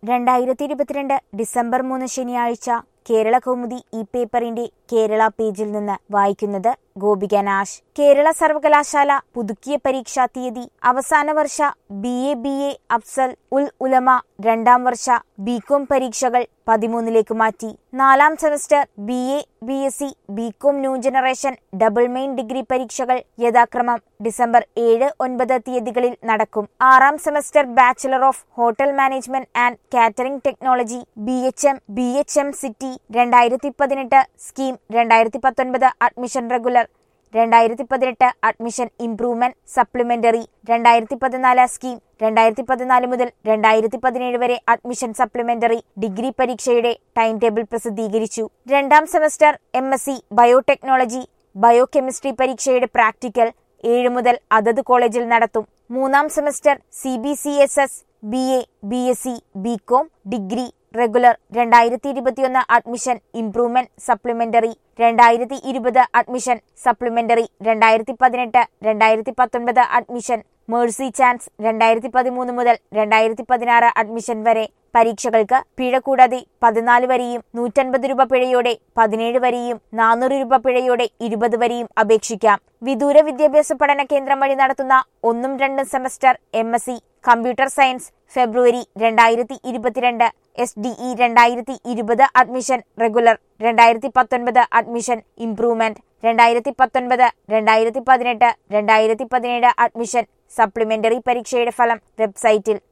2022 December 3 ശനിയാഴ്ച കേരള കൗമുദി ഈ പേപ്പറിന്റെ കേരള പേജിൽ നിന്ന് വായിക്കുന്നത് ഗോപിക നാശ്. കേരള സർവകലാശാല പുതുക്കിയ പരീക്ഷാ തീയതി. അവസാന വർഷ BA അഫ്സൽ ഉൽ ഉലമ രണ്ടാം വർഷ ബികോം പരീക്ഷകൾ 13ലേക്ക് മാറ്റി. നാലാം semester BA BSc BCom new generation double main degree പരീക്ഷകൾ യഥാക്രമം ഡിസംബർ 7-9 തീയതികളിൽ നടക്കും. ആറാം semester bachelor of hotel management and catering technology BHM സിറ്റി 2018 scheme 2019 admission regular 2018 admission improvement supplementary 2014 scheme 2014 മുതൽ 2017 വരെ അഡ്മിഷൻ സപ്ലിമെന്ററി ഡിഗ്രി പരീക്ഷയുടെ ടൈം ടേബിൾ പ്രസിദ്ധീകരിച്ചു. രണ്ടാം സെമസ്റ്റർ MSc ബയോടെക്നോളജി ബയോകെമിസ്ട്രി പരീക്ഷയുടെ പ്രാക്ടിക്കൽ 7 മുതൽ അതത് കോളേജിൽ നടത്തും. മൂന്നാം semester CBCSS BA BSc BCom degree regular 2021 admission improvement supplementary 2020 admission supplementary 2018-2019 admission mercy chance 2013 മുതൽ 2016 അഡ്മിഷൻ വരെ പരീക്ഷകൾക്ക് പിഴ കൂടാതെ 14 വരെയും 150 രൂപ പിഴയോടെ 17 വരെയും 400 രൂപ പിഴയോടെ 20 വരെയും അപേക്ഷിക്കാം. വിദൂര വിദ്യാഭ്യാസ പഠന കേന്ദ്രം വഴി നടത്തുന്ന 1-2 semester MSc computer science February 2022 SDE 2020 admission regular 2019 admission improvement 2019, 2018, 2017 admission supplementary പരീക്ഷയുടെ ഫലം വെബ്സൈറ്റിൽ